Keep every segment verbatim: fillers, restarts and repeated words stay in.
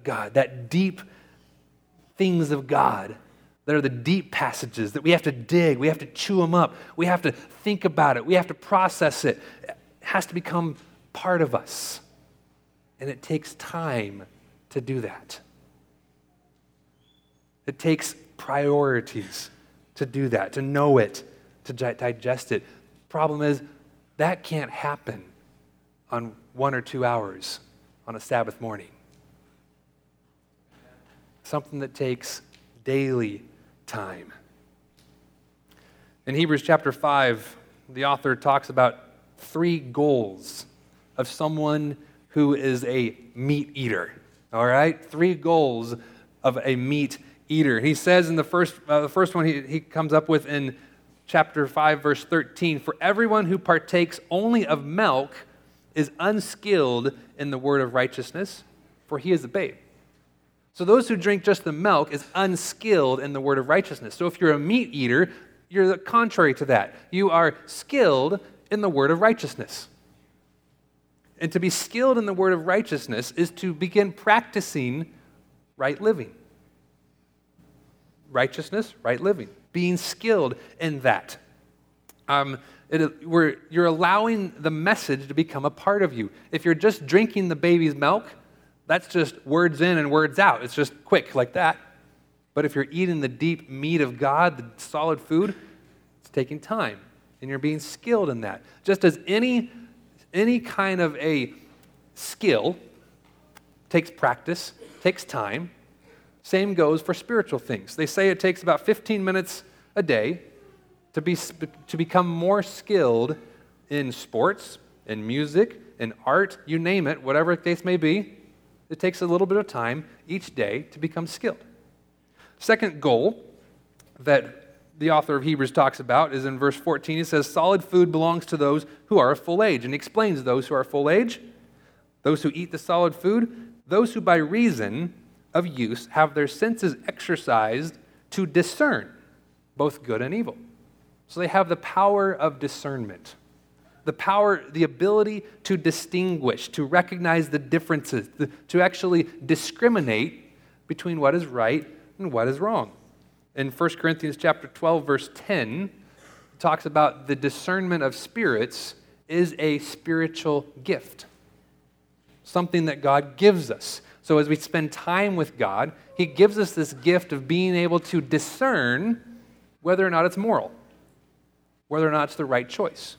of God, that deep things of God that are the deep passages that we have to dig, we have to chew them up, we have to think about it, we have to process it. It has to become part of us. And it takes time to do that. It takes priorities to do that, to know it, to digest it. Problem is, that can't happen on one or two hours on a Sabbath morning. Something that takes daily time. In Hebrews chapter five, the author talks about three goals of someone who is a meat eater. All right? Three goals of a meat eater. He says in the first, uh, the first one he, he comes up with in chapter five, verse thirteen, "For everyone who partakes only of milk is unskilled in the word of righteousness, for he is a babe." So those who drink just the milk is unskilled in the word of righteousness. So if you're a meat eater, you're the contrary to that. You are skilled in the word of righteousness. And to be skilled in the word of righteousness is to begin practicing right living. Righteousness, right living. Being skilled in that. Um, it, we're, you're allowing the message to become a part of you. If you're just drinking the baby's milk, that's just words in and words out. It's just quick like that. But if you're eating the deep meat of God, the solid food, it's taking time. And you're being skilled in that. Just as any, any kind of a skill takes practice, takes time, same goes for spiritual things. They say it takes about fifteen minutes a day to be to become more skilled in sports, in music, in art, you name it, whatever the case may be. It takes a little bit of time each day to become skilled. Second goal that the author of Hebrews talks about is in verse fourteen. He says, "Solid food belongs to those who are of full age." And he explains those who are full age, those who eat the solid food, those who by reason of use have their senses exercised to discern both good and evil. So they have the power of discernment. The power, the ability to distinguish, to recognize the differences, to actually discriminate between what is right and what is wrong. In First Corinthians chapter twelve, verse ten, it talks about the discernment of spirits is a spiritual gift, something that God gives us. So as we spend time with God, He gives us this gift of being able to discern whether or not it's moral, whether or not it's the right choice.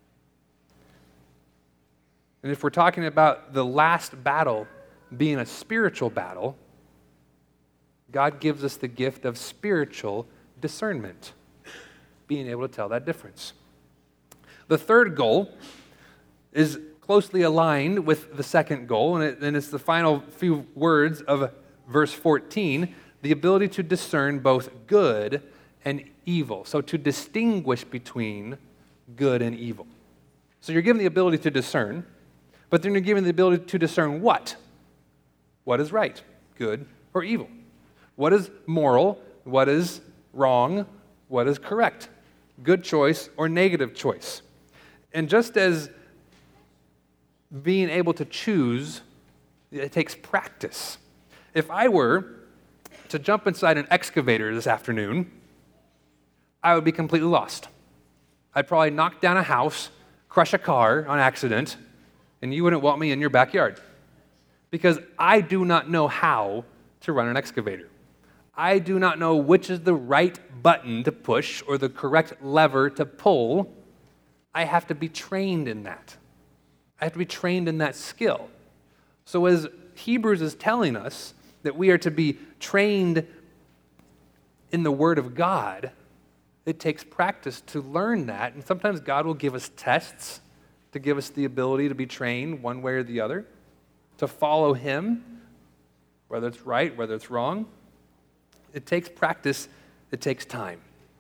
And if we're talking about the last battle being a spiritual battle, God gives us the gift of spiritual discernment, being able to tell that difference. The third goal is closely aligned with the second goal, and, it, and it's the final few words of verse fourteen, the ability to discern both good and evil. So to distinguish between good and evil. So you're given the ability to discern, but then you're given the ability to discern what? What is right, good or evil? What is moral? What is wrong? What is correct? Good choice or negative choice? And just as being able to choose, it takes practice. If I were to jump inside an excavator this afternoon, I would be completely lost. I'd probably knock down a house, crush a car on accident, and you wouldn't want me in your backyard. Because I do not know how to run an excavator. I do not know which is the right button to push or the correct lever to pull. I have to be trained in that. I have to be trained in that skill. So as Hebrews is telling us that we are to be trained in the Word of God, it takes practice to learn that. And sometimes God will give us tests to give us the ability to be trained one way or the other, to follow Him, whether it's right, whether it's wrong. It takes practice. It takes time.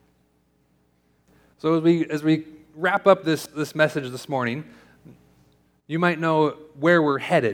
So as we as we wrap up this, this message this morning, you might know where we're headed.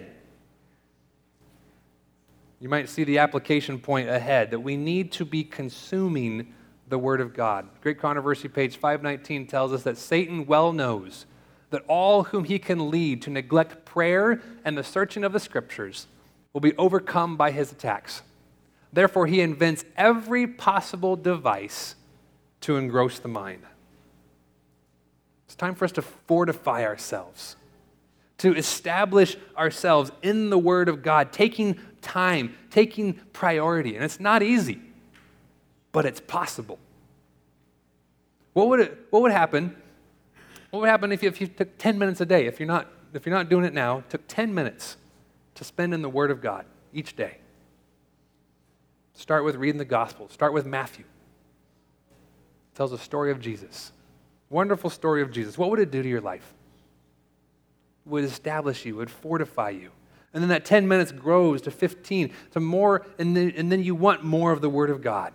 You might see the application point ahead, that we need to be consuming the Word of God. Great Controversy, page five nineteen, tells us that Satan well knows that all whom he can lead to neglect prayer and the searching of the Scriptures will be overcome by his attacks. Therefore, he invents every possible device to engross the mind. It's time for us to fortify ourselves, to establish ourselves in the Word of God, taking time, taking priority. And it's not easy, but it's possible. What would it, what would happen? What would happen if you, if you took ten minutes a day? If you're not if you're not doing it now, took ten minutes to spend in the Word of God each day. Start with reading the Gospel. Start with Matthew. It tells a story of Jesus. Wonderful story of Jesus. What would it do to your life? It would establish you. It would fortify you. And then that ten minutes grows to fifteen, to more, and then, and then you want more of the Word of God.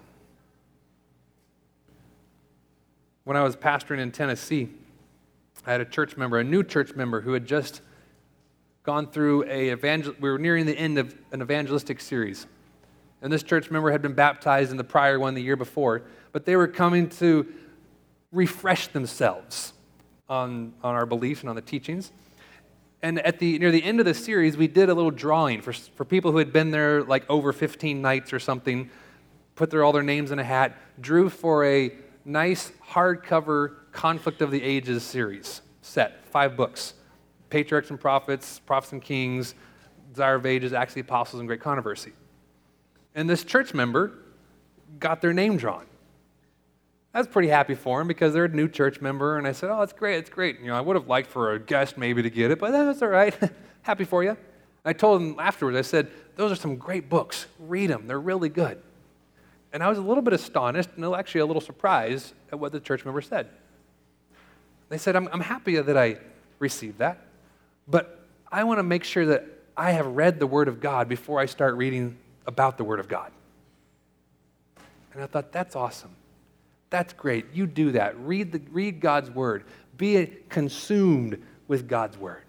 When I was pastoring in Tennessee, I had a church member, a new church member, who had just gone through a evangel. We were nearing the end of an evangelistic series. And this church member had been baptized in the prior one the year before, but they were coming to refresh themselves on, on our beliefs and on the teachings. And at the near the end of the series, we did a little drawing for, for people who had been there like over fifteen nights or something, put their, all their names in a hat, drew for a nice hardcover Conflict of the Ages series set, five books. Patriarchs and Prophets, Prophets and Kings, Desire of Ages, Acts of the Apostles, and Great Controversy. And this church member got their name drawn. I was pretty happy for him because they're a new church member, and I said, oh, that's great, it's great. You know, I would have liked for a guest maybe to get it, but that's all right. Happy for you. I told him afterwards, I said, those are some great books. Read them. They're really good. And I was a little bit astonished and actually a little surprised at what the church member said. They said, I'm, I'm happy that I received that, but I want to make sure that I have read the Word of God before I start reading about the Word of God. And I thought, that's awesome. That's great. You do that. Read, the, read God's Word. Be consumed with God's Word.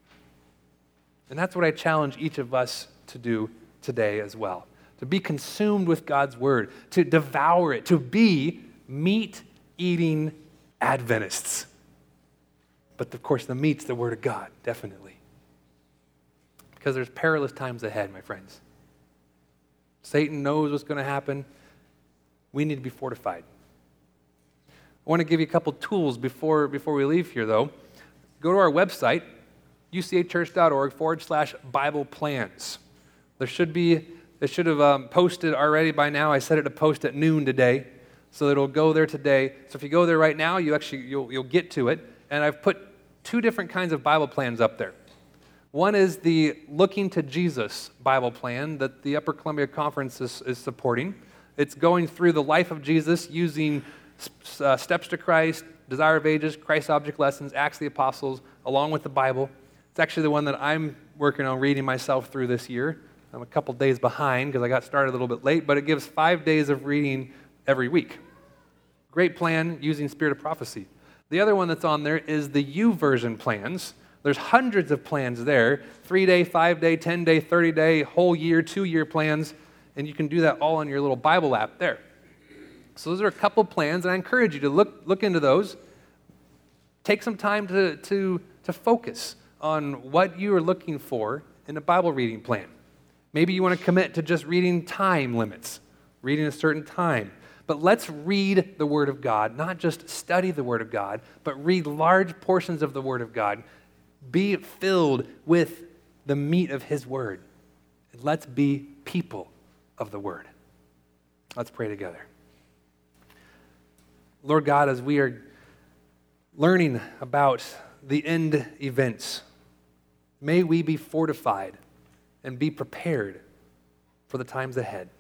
And that's what I challenge each of us to do today as well. To be consumed with God's Word, to devour it, to be meat-eating Adventists. But of course, the meat's the Word of God, definitely. Because there's perilous times ahead, my friends. Satan knows what's going to happen. We need to be fortified. I want to give you a couple tools before, before we leave here, though. Go to our website, ucachurch.org forward slash Bible plans. There should be, they should have um, posted already by now. I set it to post at noon today, so it'll go there today. So if you go there right now, you actually, you'll, you'll get to it. And I've put two different kinds of Bible plans up there. One is the Looking to Jesus Bible plan that the Upper Columbia Conference is, is supporting. It's going through the life of Jesus using uh, Steps to Christ, Desire of Ages, Christ Object Lessons, Acts of the Apostles, along with the Bible. It's actually the one that I'm working on reading myself through this year. I'm a couple days behind because I got started a little bit late, but it gives five days of reading every week. Great plan using Spirit of Prophecy. The other one that's on there is the YouVersion plans. There's hundreds of plans there, three-day, five-day, ten-day, thirty-day, whole year, two-year plans, and you can do that all on your little Bible app there. So those are a couple plans, and I encourage you to look look into those. Take some time to, to, to focus on what you are looking for in a Bible reading plan. Maybe you want to commit to just reading time limits, reading a certain time. But let's read the Word of God, not just study the Word of God, but read large portions of the Word of God. Be filled with the meat of His Word. And let's be people of the Word. Let's pray together. Lord God, as we are learning about the end events, may we be fortified and be prepared for the times ahead.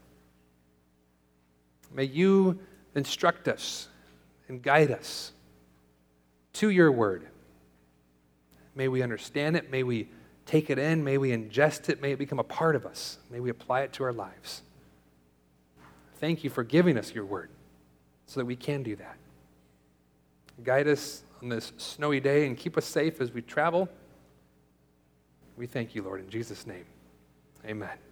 May you instruct us and guide us to your word. May we understand it. May we take it in. May we ingest it. May it become a part of us. May we apply it to our lives. Thank you for giving us your word so that we can do that. Guide us on this snowy day and keep us safe as we travel. We thank you, Lord, in Jesus' name. Amen.